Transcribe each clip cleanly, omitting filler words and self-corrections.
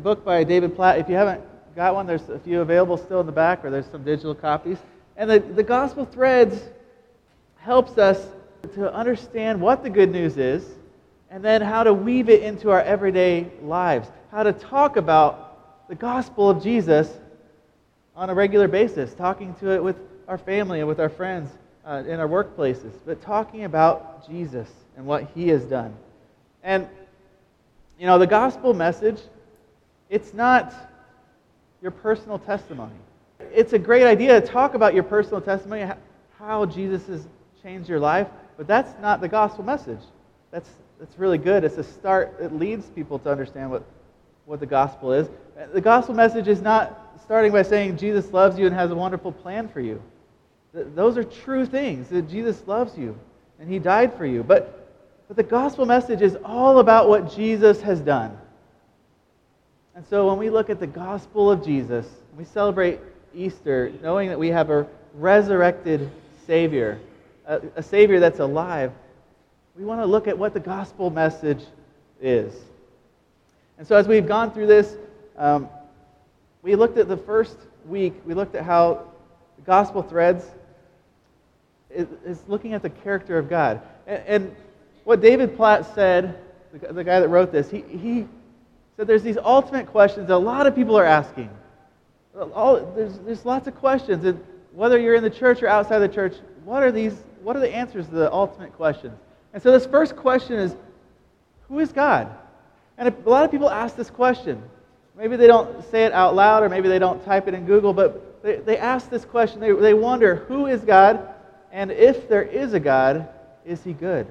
book by David Platt. If you haven't got one, there's a few available still in the back, or there's some digital copies. And the Gospel Threads helps us to understand what the good news is, and then how to weave it into our everyday lives, how to talk about the gospel of Jesus on a regular basis, talking to it with our family and with our friends in our workplaces, but talking about Jesus and what He has done. And, you know, the gospel message, it's not your personal testimony. It's a great idea to talk about your personal testimony, how Jesus has changed your life, but that's not the gospel message. That's really good. It's a start. It leads people to understand what the gospel is. The gospel message is not starting by saying Jesus loves you and has a wonderful plan for you. Those are true things, that Jesus loves you and He died for you. But the gospel message is all about what Jesus has done. And so when we look at the gospel of Jesus, we celebrate Easter knowing that we have a resurrected Savior, a Savior that's alive. We want to look at what the gospel message is. And so as we've gone through this, we looked at the first week, we looked at how the Gospel Threads is looking at the character of God. And what David Platt said, the guy that wrote this, he said there's these ultimate questions that a lot of people are asking. There's lots of questions, and whether you're in the church or outside the church, what are the answers to the ultimate questions? And so this first question is, who is God? And a lot of people ask this question. Maybe they don't say it out loud, or maybe they don't type it in Google, but they ask this question. They wonder, who is God? And if there is a God, is He good?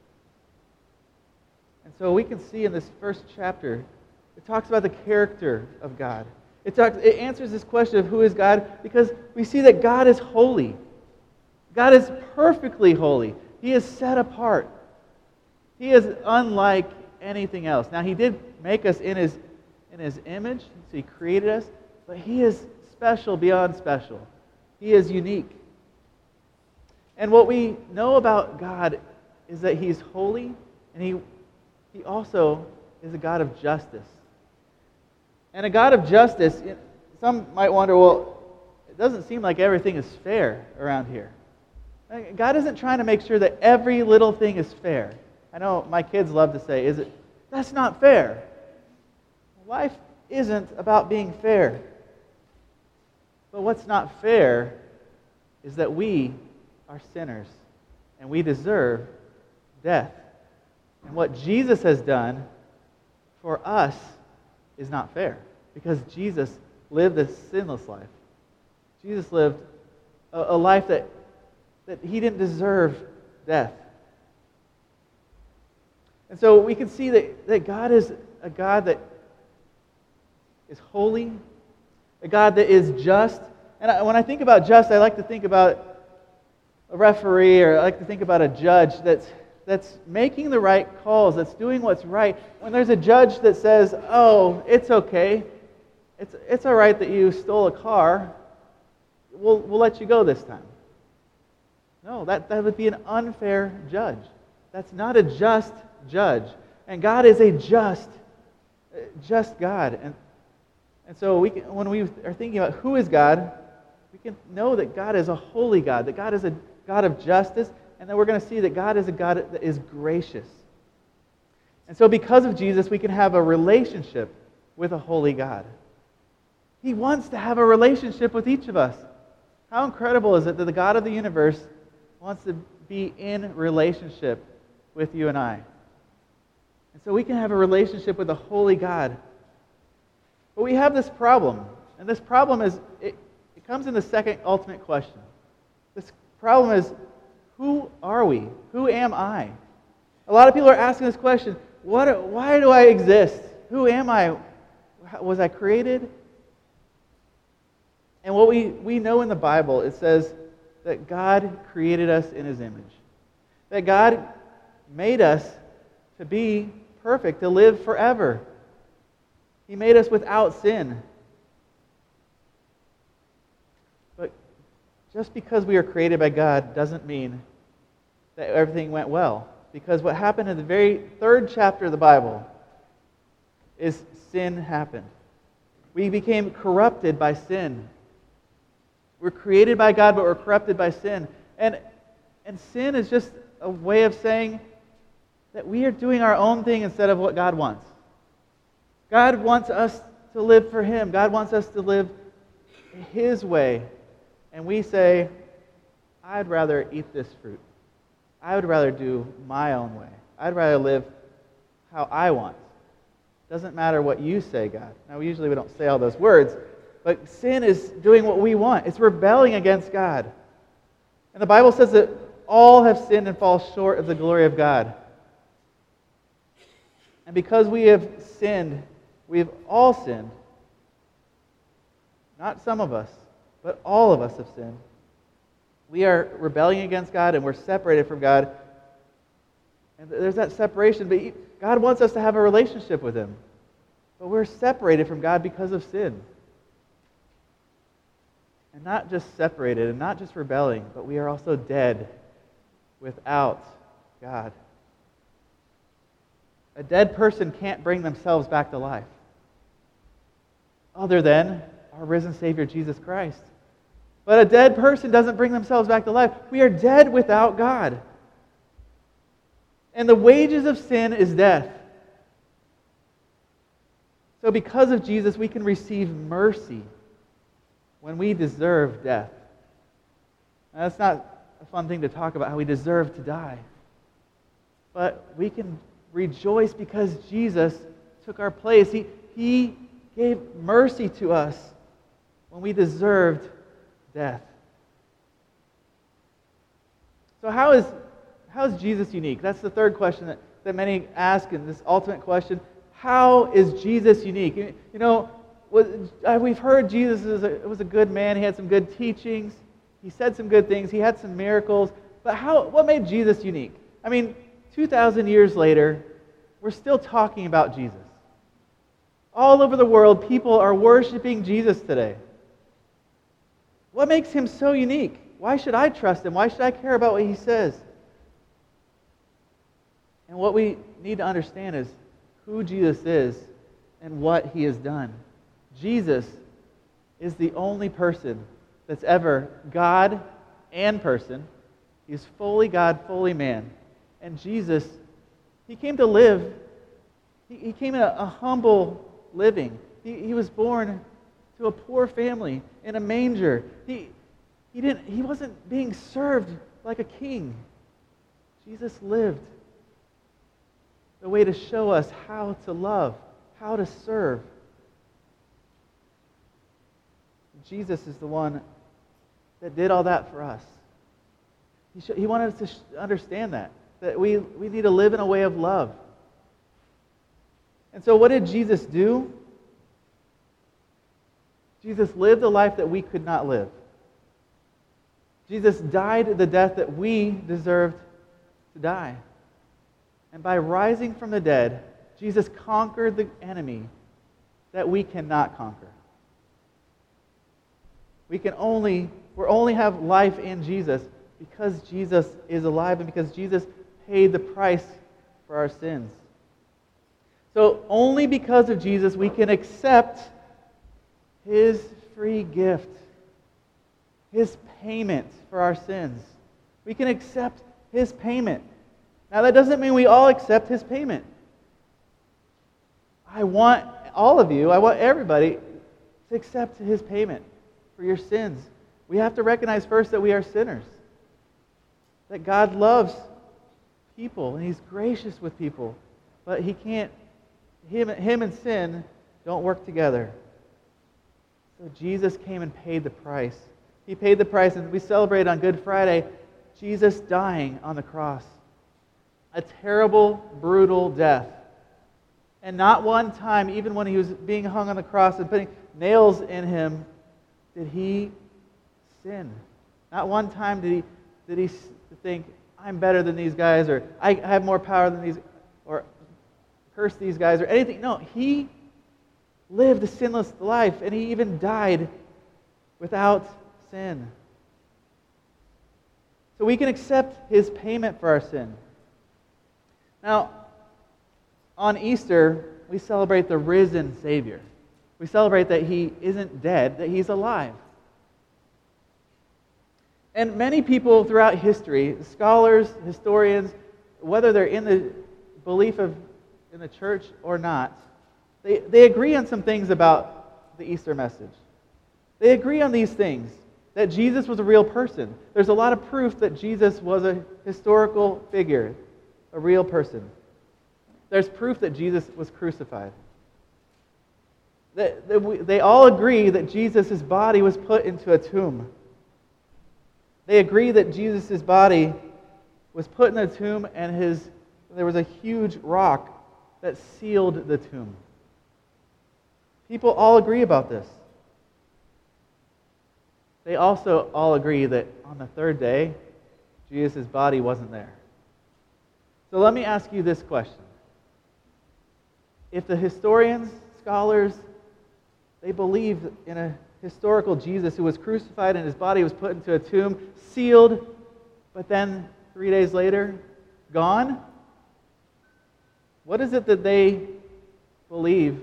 And so we can see in this first chapter, it talks about the character of God. It answers this question of who is God because we see that God is holy. God is perfectly holy. He is set apart. He is unlike anything else. Now, He did make us in His image, so He created us, but He is special beyond special. He is unique. And what we know about God is that He's holy, and He also is a God of justice. And a God of justice, some might wonder, well, it doesn't seem like everything is fair around here. God isn't trying to make sure that every little thing is fair. I know my kids love to say, that's not fair. Life isn't about being fair. But what's not fair is that we are sinners and we deserve death. And what Jesus has done for us is not fair because Jesus lived a sinless life. Jesus lived a life that He didn't deserve death. And so we can see that God is a God that is holy, a God that is just. And when I think about just, I like to think about a referee, or I like to think about a judge that's making the right calls, that's doing what's right. When there's a judge that says, oh, it's okay, it's all right that you stole a car, we'll let you go this time. No, that would be an unfair judge. That's not a just judge. And God is a just God. And so when we are thinking about who is God, we can know that God is a holy God, that God is a God of justice, and then we're going to see that God is a God that is gracious. And so because of Jesus, we can have a relationship with a holy God. He wants to have a relationship with each of us. How incredible is it that the God of the universe wants to be in relationship with you and I? And so we can have a relationship with a holy God. But we have this problem. And this problem is, it comes in the second ultimate question. This problem is, who are we? Who am I? A lot of people are asking this question, why do I exist? Who am I? Was I created? And what we know in the Bible, it says that God created us in His image. That God made us to be perfect, to live forever. He made us without sin. But just because we are created by God doesn't mean that everything went well. Because what happened in the very third chapter of the Bible, is sin happened. We became corrupted by sin. We're created by God, but we're corrupted by sin. And sin is just a way of saying that we are doing our own thing instead of what God wants. God wants us to live for Him. God wants us to live His way. And we say, I'd rather eat this fruit. I would rather do my own way. I'd rather live how I want. Doesn't matter what you say, God. Now, usually we don't say all those words, but sin is doing what we want. It's rebelling against God. And the Bible says that all have sinned and fall short of the glory of God. And because we have sinned, we have all sinned. Not some of us, but all of us have sinned. We are rebelling against God and we're separated from God. And there's that separation, but God wants us to have a relationship with Him. But we're separated from God because of sin. And not just separated and not just rebelling, but we are also dead without God. A dead person can't bring themselves back to life other than our risen Savior, Jesus Christ. But a dead person doesn't bring themselves back to life. We are dead without God. And the wages of sin is death. So because of Jesus, we can receive mercy when we deserve death. Now, that's not a fun thing to talk about, how we deserve to die. But we can rejoice because Jesus took our place. He gave mercy to us when we deserved death. So how is Jesus unique? That's the third question that many ask in this ultimate question. How is Jesus unique? You know, we've heard Jesus was a good man. He had some good teachings. He said some good things. He had some miracles. But what made Jesus unique? I mean, 2,000 years later, we're still talking about Jesus. All over the world, people are worshiping Jesus today. What makes Him so unique? Why should I trust Him? Why should I care about what He says? And what we need to understand is who Jesus is and what He has done. Jesus is the only person that's ever God and person. He's fully God, fully man. And Jesus, He came to live. He came in a humble living. He was born to a poor family in a manger. He wasn't being served like a king. Jesus lived the way to show us how to love, how to serve. Jesus is the one that did all that for us. He wanted us to understand that we need to live in a way of love. And so what did Jesus do? Jesus lived a life that we could not live. Jesus died the death that we deserved to die. And by rising from the dead, Jesus conquered the enemy that we cannot conquer. We only have life in Jesus because Jesus is alive and because Jesus paid the price for our sins. So only because of Jesus we can accept His free gift, His payment for our sins. We can accept His payment. Now that doesn't mean we all accept His payment. I want all of you, I want everybody to accept His payment for your sins. We have to recognize first that we are sinners. That God loves people and He's gracious with people. But Him and sin don't work together. So Jesus came and paid the price. He paid the price, and we celebrate on Good Friday Jesus dying on the cross. A terrible, brutal death. And not one time, even when He was being hung on the cross and putting nails in Him, did He sin. Not one time did he think, I'm better than these guys, or I have more power than these, or curse these guys, or anything. No, He lived a sinless life, and He even died without sin. So we can accept His payment for our sin. Now, on Easter, we celebrate the risen Savior. We celebrate that He isn't dead, that He's alive. And many people throughout history, scholars, historians, whether they're in the belief in the church or not, they agree on some things about the Easter message. They agree on these things, that Jesus was a real person. There's a lot of proof that Jesus was a historical figure, a real person. There's proof that Jesus was crucified. They all agree that Jesus' body was put into a tomb. They agree that Jesus' body was put in a tomb and there was a huge rock that sealed the tomb. People all agree about this. They also all agree that on the third day, Jesus' body wasn't there. So let me ask you this question. If the historians, scholars, they believe in a historical Jesus who was crucified and His body was put into a tomb, sealed, but then 3 days later, gone, what is it that they believe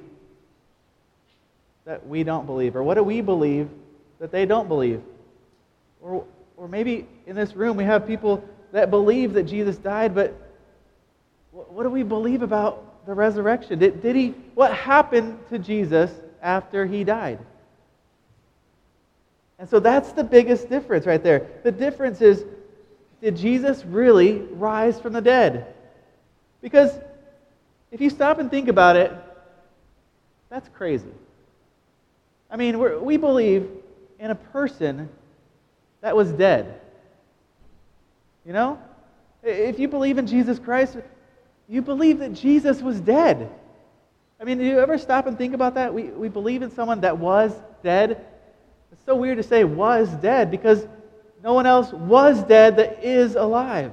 that we don't believe? Or what do we believe that they don't believe? Or maybe in this room we have people that believe that Jesus died, but what do we believe about the resurrection? What happened to Jesus after He died? And so that's the biggest difference right there. The difference is, did Jesus really rise from the dead? Because if you stop and think about it, that's crazy. I mean, we believe in a person that was dead. You know? If you believe in Jesus Christ, you believe that Jesus was dead. I mean, do you ever stop and think about that? We believe in someone that was dead. It's so weird to say was dead because no one else was dead that is alive.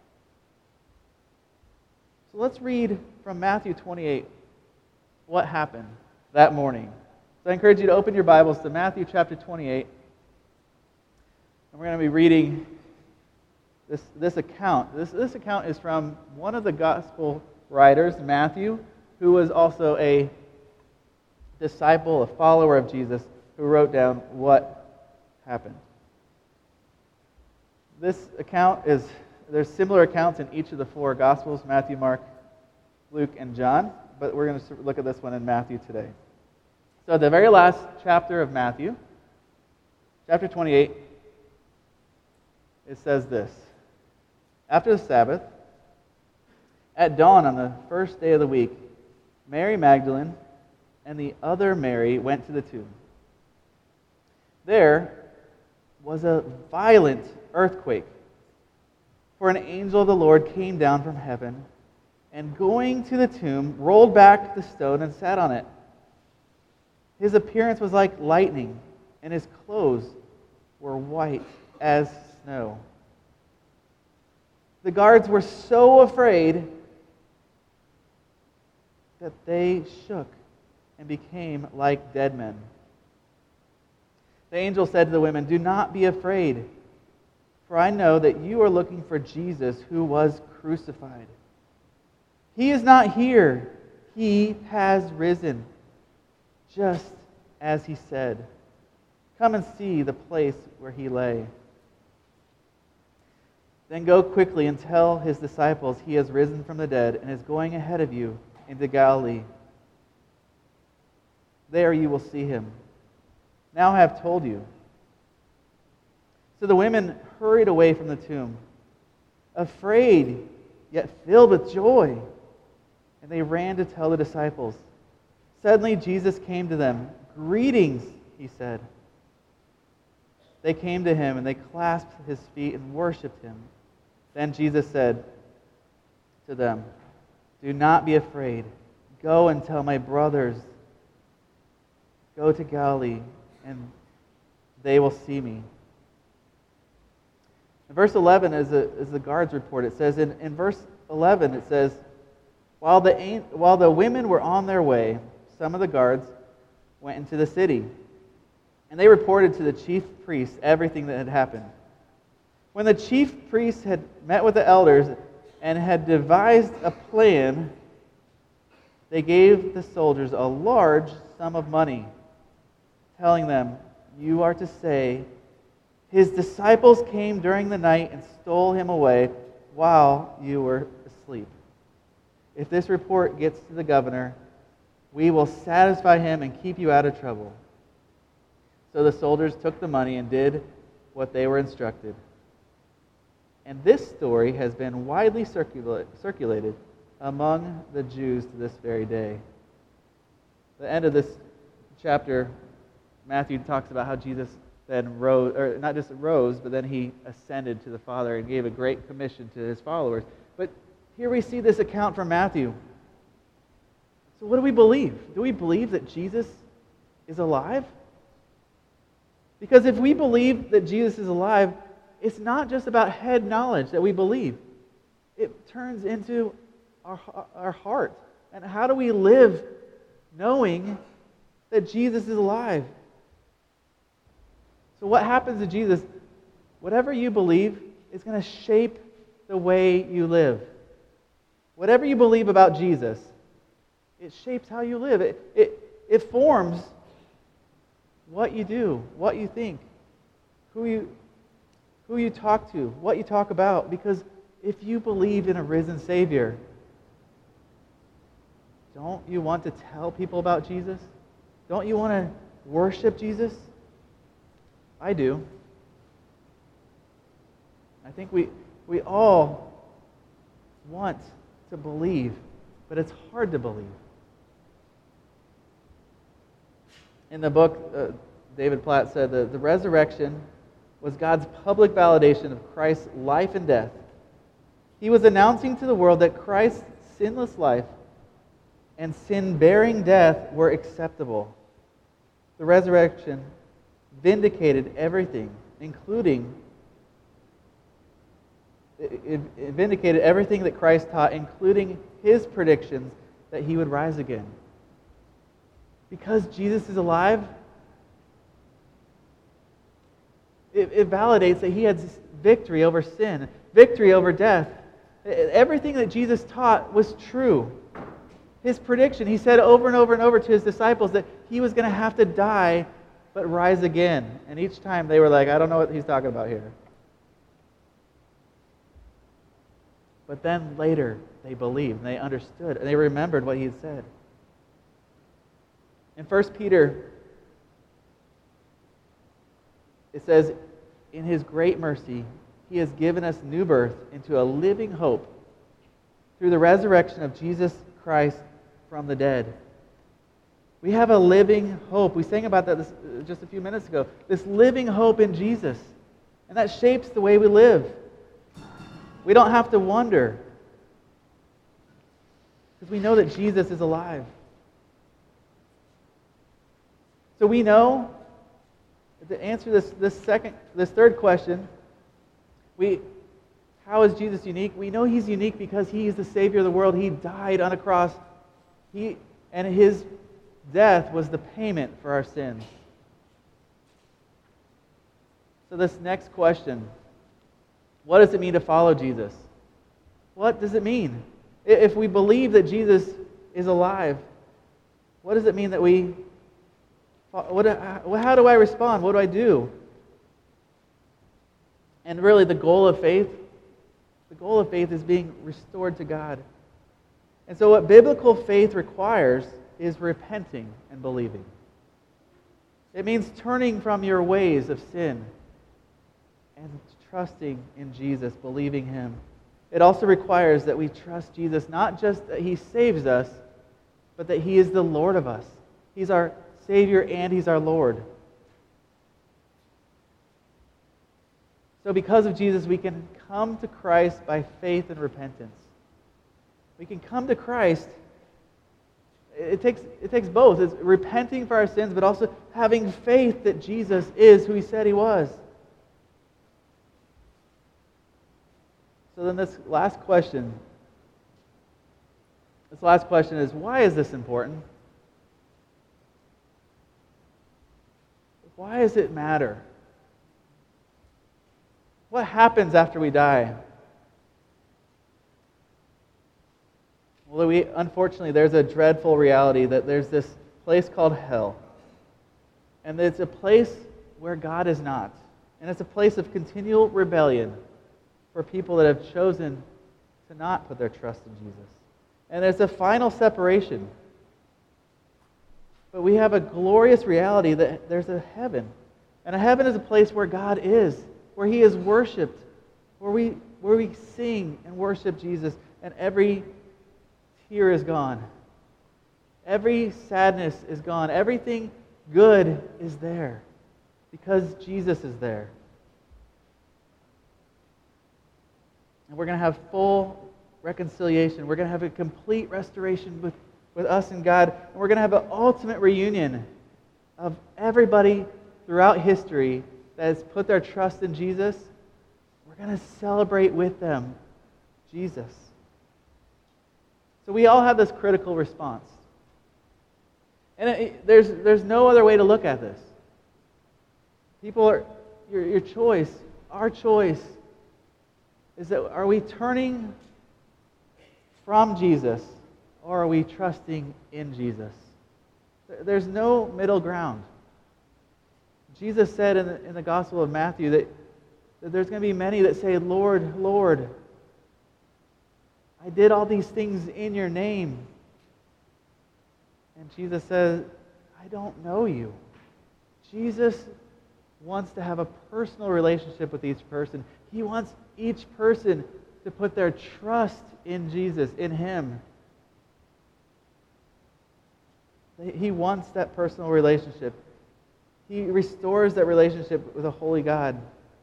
So let's read from Matthew 28 what happened that morning. So I encourage you to open your Bibles to Matthew chapter 28. And we're going to be reading this account. This account is from one of the gospel writers, Matthew, who was also a disciple, a follower of Jesus, who wrote down what happened. This account there's similar accounts in each of the four Gospels, Matthew, Mark, Luke, and John, but we're going to look at this one in Matthew today. So the very last chapter of Matthew, chapter 28, it says this: After the Sabbath, at dawn on the first day of the week, Mary Magdalene and the other Mary went to the tomb. There was a violent earthquake, for an angel of the Lord came down from heaven, and going to the tomb, rolled back the stone and sat on it. His appearance was like lightning, and his clothes were white as snow. The guards were so afraid that they shook and became like dead men. The angel said to the women, "Do not be afraid, for I know that you are looking for Jesus who was crucified. He is not here. He has risen, just as He said. Come and see the place where He lay. Then go quickly and tell His disciples He has risen from the dead and is going ahead of you into Galilee. There you will see Him. Now I have told you." So the women hurried away from the tomb, afraid yet filled with joy, and they ran to tell the disciples. Suddenly Jesus came to them. "Greetings," He said. They came to Him and they clasped His feet and worshipped Him. Then Jesus said to them, "Do not be afraid. Go and tell my brothers. Go to Galilee, and they will see me." In verse 11 is the guard's report. It says, in verse 11, it says, while the women were on their way, some of the guards went into the city, and they reported to the chief priests everything that had happened. When the chief priests had met with the elders and had devised a plan they gave the soldiers a large sum of money, telling them, "You are to say, 'His disciples came during the night and stole him away while you were asleep.' If this report gets to the governor, we will satisfy him and keep you out of trouble." So the soldiers took the money and did what they were instructed. And this story has been widely circulated among the Jews to this very day. The end of this chapter, Matthew talks about how Jesus then rose, or not just rose, but then he ascended to the Father and gave a great commission to his followers. But here we see this account from Matthew. So what do we believe? Do we believe that Jesus is alive? Because if we believe that Jesus is alive, it's not just about head knowledge that we believe. It turns into our heart. And how do we live knowing that Jesus is alive? So what happens to Jesus? Whatever you believe is going to shape the way you live. Whatever you believe about Jesus, it shapes how you live. It forms what you do, what you think, who you talk to, what you talk about. Because if you believe in a risen Savior, don't you want to tell people about Jesus? Don't you want to worship Jesus? I do. I think we all want to believe, but it's hard to believe. In the book, David Platt said that the resurrection was God's public validation of Christ's life and death. He was announcing to the world that Christ's sinless life and sin-bearing death were acceptable. The resurrection vindicated everything, including it vindicated everything that Christ taught, including his predictions that he would rise again. Because Jesus is alive, it validates that he had victory over sin, victory over death. Everything that Jesus taught was true. His prediction, he said over and over and over to his disciples that he was going to have to die but rise again. And each time they were like, I don't know what he's talking about here. But then later, they believed, and they understood, and they remembered what he had said. In 1 Peter, it says, in his great mercy, he has given us new birth into a living hope through the resurrection of Jesus Christ from the dead. We have a living hope. We sang about that just a few minutes ago. This living hope in Jesus. And that shapes the way we live. We don't have to wonder, because we know that Jesus is alive. So we know, to answer this third question, how is Jesus unique? We know he's unique because he is the Savior of the world. He died on a cross. And his death was the payment for our sins. So this next question, what does it mean to follow Jesus? What does it mean? If we believe that Jesus is alive, what does it mean that how do I respond? What do I do? And really the goal of faith is being restored to God. And so what biblical faith requires is repenting and believing. It means turning from your ways of sin and trusting in Jesus, believing him. It also requires that we trust Jesus, not just that he saves us, but that he is the Lord of us. He's our Savior and he's our Lord. So because of Jesus, we can come to Christ by faith and repentance. We can come to Christ. It takes both. It's repenting for our sins, but also having faith that Jesus is who he said he was. So then this last question is, why is this important? Why does it matter? What happens after we die? Well, unfortunately, there's a dreadful reality that there's this place called hell. And it's a place where God is not. And it's a place of continual rebellion for people that have chosen to not put their trust in Jesus. And there's a final separation. But we have a glorious reality that there's a heaven. And a heaven is a place where God is, where He is worshipped, where we sing and worship Jesus, and every tear is gone. Every sadness is gone. Everything good is there because Jesus is there. And we're going to have full reconciliation. We're going to have a complete restoration with us and God. And we're going to have an ultimate reunion of everybody throughout history that has put their trust in Jesus. We're going to celebrate with them Jesus. So we all have this critical response. And there's no other way to look at this. Your choice, our choice, is that are we turning from Jesus or are we trusting in Jesus? There's no middle ground. Jesus said in the Gospel of Matthew that there's going to be many that say, Lord, Lord, I did all these things in your name. And Jesus says, I don't know you. Jesus wants to have a personal relationship with each person. He wants each person to put their trust in Jesus, in Him. He wants that personal relationship. He restores that relationship with a holy God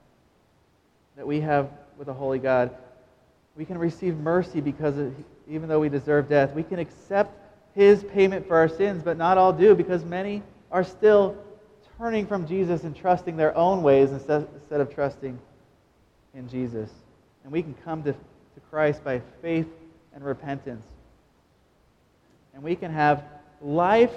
that we have with a holy God. We can receive mercy because even though we deserve death, we can accept His payment for our sins, but not all do because many are still turning from Jesus and trusting their own ways instead of trusting in Jesus. And we can come to Christ by faith and repentance. And we can have life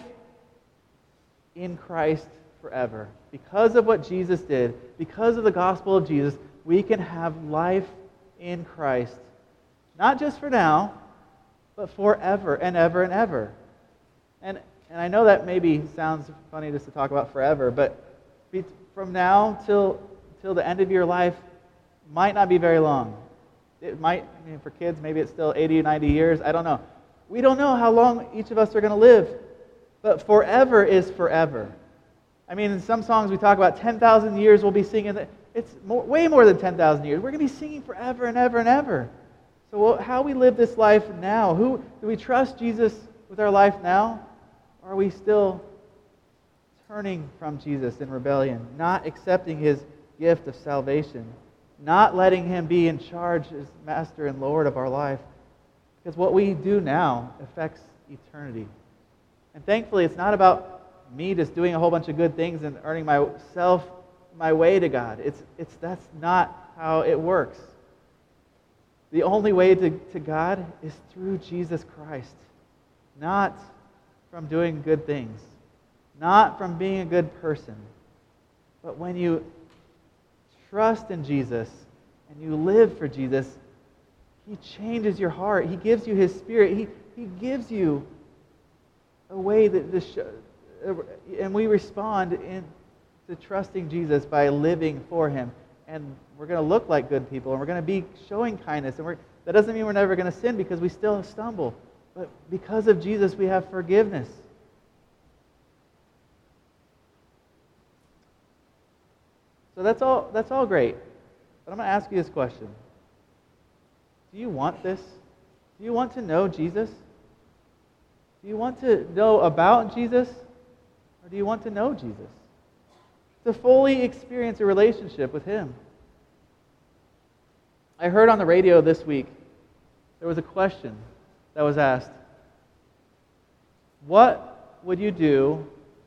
in Christ forever. Because of what Jesus did, because of the gospel of Jesus, we can have life in Christ. Not just for now, but forever and ever and ever. And I know that maybe sounds funny just to talk about forever, but from now till the end of your life might not be very long. It might, for kids, maybe it's still 80 or 90 years. I don't know. We don't know how long each of us are going to live, but forever is forever. I mean, in some songs we talk about 10,000 years we'll be singing. It's way more than 10,000 years. We're going to be singing forever and ever and ever. So how we live this life now? Do we trust Jesus with our life now? Or are we still turning from Jesus in rebellion, not accepting His gift of salvation, not letting Him be in charge as Master and Lord of our life? Because what we do now affects eternity. And thankfully, it's not about me just doing a whole bunch of good things and earning myself my way to God. That's not how it works. The only way to God is through Jesus Christ, not from doing good things, not from being a good person. But when you trust in Jesus and you live for Jesus, He changes your heart. He gives you His Spirit. He gives you a way and we respond to trusting Jesus by living for Him. And we're going to look like good people, and we're going to be showing kindness. And that doesn't mean we're never going to sin because we still stumble. But because of Jesus, we have forgiveness. So that's all great. But I'm going to ask you this question. Do you want this? Do you want to know Jesus? Do you want to know about Jesus? Or do you want to know Jesus? To fully experience a relationship with Him. I heard on the radio this week, there was a question that was asked. What would you do,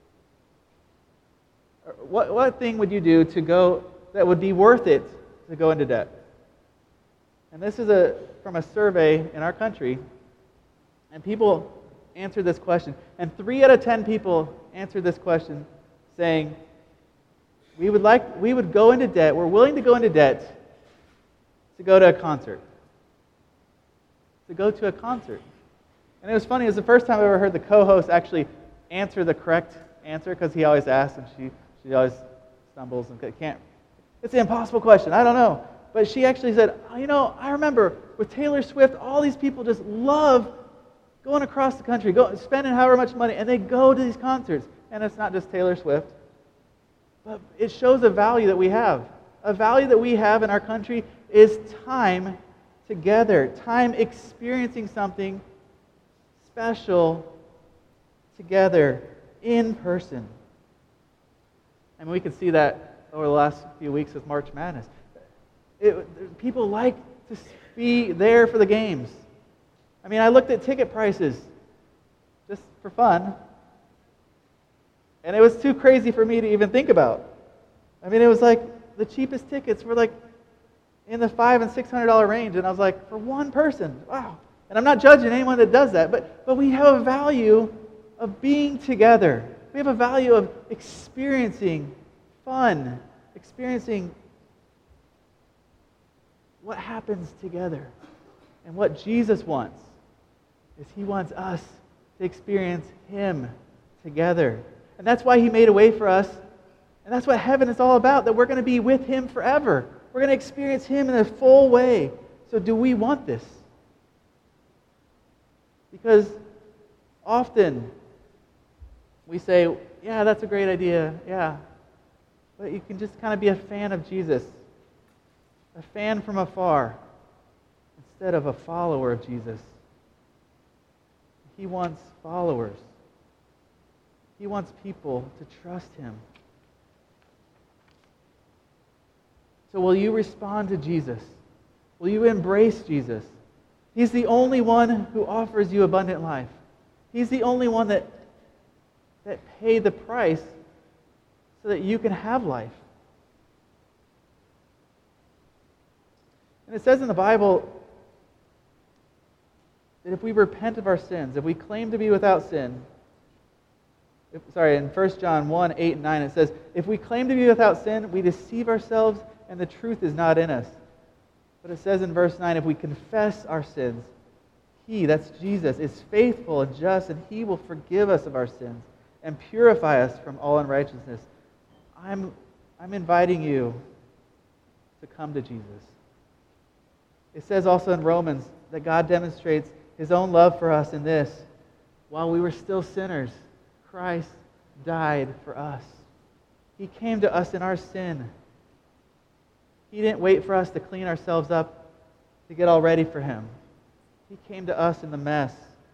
what thing would you do that would be worth it to go into debt? And this is from a survey in our country, and people answered this question. And 3 out of 10 people answered this question saying, we would go into debt, we're willing to go into debt to go to a concert. To go to a concert. And it was funny, it was the first time I ever heard the co-host actually answer the correct answer, because he always asks and she always stumbles and can't. It's an impossible question. I don't know. But she actually said, I remember with Taylor Swift, all these people just love going across the country, spending however much money, and they go to these concerts. And it's not just Taylor Swift. But it shows a value that we have. A value that we have in our country is time together, time experiencing something special together in person. And we can see that over the last few weeks with March Madness. People like to be there for the games. I mean, I looked at ticket prices just for fun, and it was too crazy for me to even think about. I mean, it was like the cheapest tickets were like in the $500 and $600 range, and I was like, for one person, wow. And I'm not judging anyone that does that, but we have a value of being together. We have a value of experiencing fun, experiencing what happens together. And what Jesus wants is He wants us to experience Him together. And that's why He made a way for us. And that's what heaven is all about, that we're going to be with Him forever. We're going to experience Him in a full way. So do we want this? Because often we say, yeah, that's a great idea, yeah. But you can just kind of be a fan of Jesus, a fan from afar, instead of a follower of Jesus. He wants followers. He wants people to trust Him. So will you respond to Jesus? Will you embrace Jesus? He's the only one who offers you abundant life. He's the only one that paid the price so that you can have life. And it says in the Bible that if we repent of our sins, if we claim to be without sin, in 1 John 1, 8 and 9, it says, if we claim to be without sin, we deceive ourselves and the truth is not in us. But it says in verse 9, if we confess our sins, He, that's Jesus, is faithful and just, and He will forgive us of our sins and purify us from all unrighteousness. I'm inviting you to come to Jesus. It says also in Romans that God demonstrates His own love for us in this: while we were still sinners, Christ died for us. He came to us in our sin. He didn't wait for us to clean ourselves up to get all ready for Him. He came to us in the mess.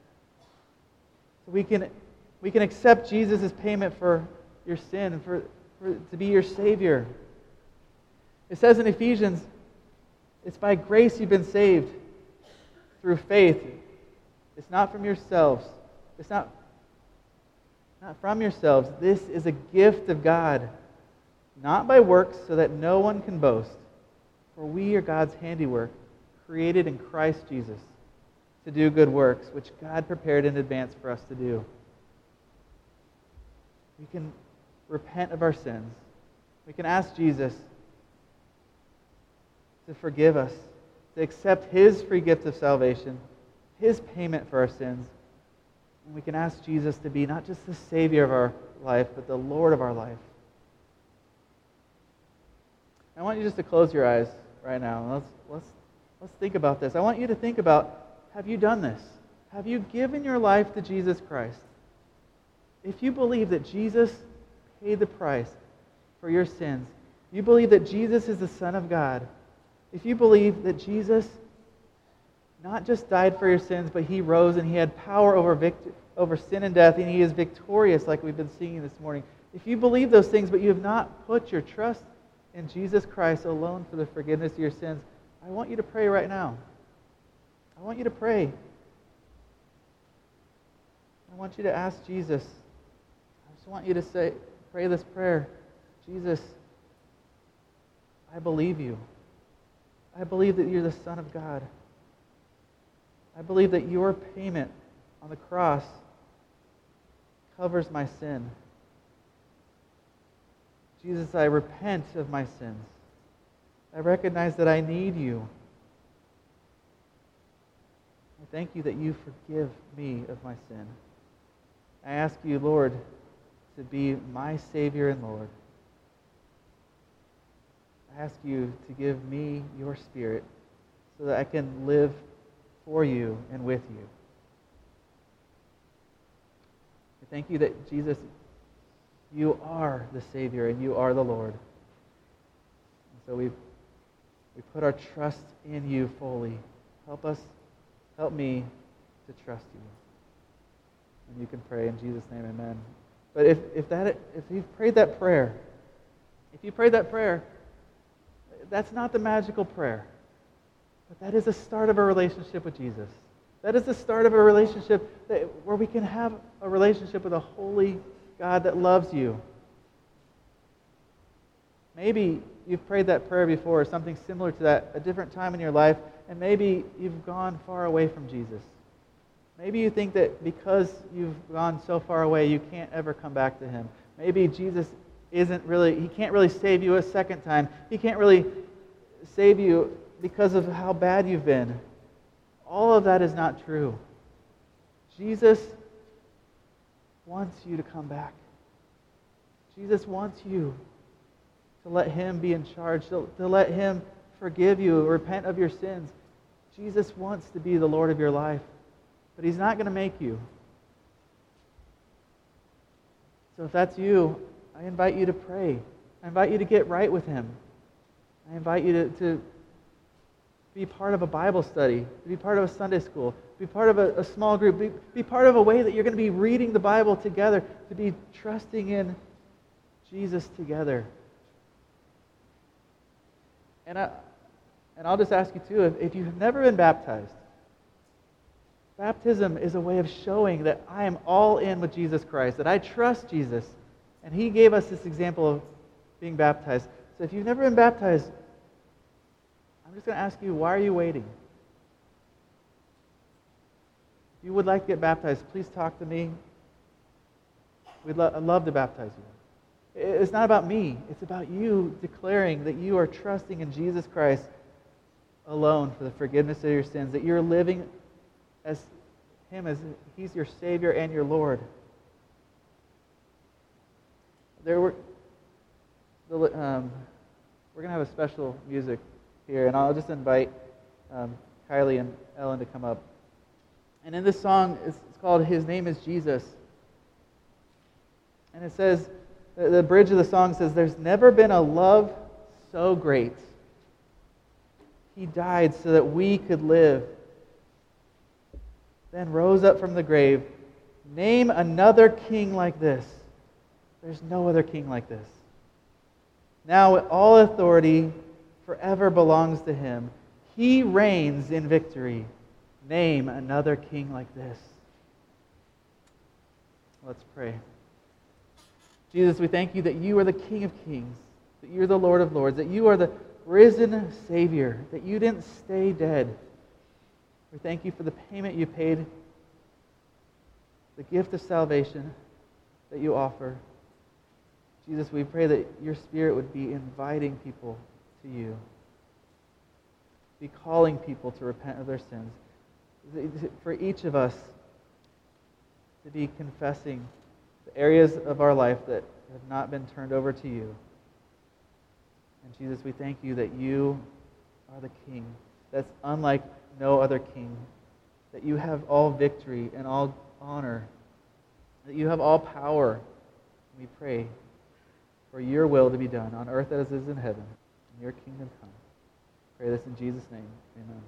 So we can accept Jesus' payment for your sin, to be your Savior. It says in Ephesians, it's by grace you've been saved through faith. It's not from yourselves. It's not from yourselves. This is a gift of God, not by works, so that no one can boast. For we are God's handiwork, created in Christ Jesus to do good works, which God prepared in advance for us to do. We can repent of our sins. We can ask Jesus to forgive us, to accept His free gift of salvation, His payment for our sins. And we can ask Jesus to be not just the Savior of our life, but the Lord of our life. I want you just to close your eyes right now. Let's think about this. I want you to think about, have you done this? Have you given your life to Jesus Christ? If you believe that Jesus paid the price for your sins, you believe that Jesus is the Son of God, if you believe that Jesus not just died for your sins, but He rose and He had power over sin and death, and He is victorious like we've been singing this morning. If you believe those things, but you have not put your trust in Jesus Christ alone for the forgiveness of your sins, I want you to pray right now. I want you to pray. I want you to ask Jesus. I just want you to pray this prayer. Jesus, I believe You. I believe that You're the Son of God. I believe that Your payment on the cross covers my sin. Jesus, I repent of my sins. I recognize that I need You. I thank you that you forgive me of my sin. I ask you, Lord, to be my Savior and Lord. I ask you to give me your Spirit so that I can live for you and with you. I thank you that, Jesus, you are the Savior and you are the Lord. And so we put our trust in you fully. Help me to trust you. And you can pray in Jesus' name, amen. But if you've prayed that prayer, that's not the magical prayer. But that is the start of a relationship with Jesus. That is the start of a relationship where we can have a relationship with a holy God that loves you. Maybe you've prayed that prayer before, or something similar to that, a different time in your life, and maybe you've gone far away from Jesus. Maybe you think that because you've gone so far away, you can't ever come back to Him. Maybe Jesus He can't really save you a second time. He can't really save you because of how bad you've been. All of that is not true. Jesus wants you to come back. Jesus wants you to let Him be in charge, to let Him forgive you, repent of your sins. Jesus wants to be the Lord of your life, but He's not going to make you. So if that's you, I invite you to pray. I invite you to get right with Him. I invite you to be part of a Bible study, to be part of a Sunday school, be part of a small group, be part of a way that you're going to be reading the Bible together, to be trusting in Jesus together. And I'll just ask you too, if you've never been baptized, baptism is a way of showing that I am all in with Jesus Christ, that I trust Jesus. And He gave us this example of being baptized. So if you've never been baptized, I'm just going to ask you, why are you waiting? If you would like to get baptized, please talk to me. I'd love to baptize you. It's not about me. It's about you declaring that you are trusting in Jesus Christ alone for the forgiveness of your sins, that you're living as Him, as He's your Savior and your Lord. We're going to have a special music here, and I'll just invite Kylie and Ellen to come up. And in this song, it's called "His Name is Jesus." And it says, the bridge of the song says, "There's never been a love so great. He died so that we could live, then rose up from the grave. Name another king like this. There's no other king like this. Now all authority forever belongs to Him. He reigns in victory. Name another king like this." Let's pray. Jesus, we thank you that you are the King of Kings, that you're the Lord of Lords, that you are the risen Savior, that you didn't stay dead. We thank you for the payment you paid, the gift of salvation that you offer. Jesus, we pray that your Spirit would be inviting people to you, be calling people to repent of their sins. For each of us to be confessing the areas of our life that have not been turned over to you. And Jesus, we thank you that you are the King that's unlike no other king, that you have all victory and all honor, that you have all power. We pray for your will to be done on earth as it is in heaven, and your kingdom come. Pray this in Jesus' name. Amen.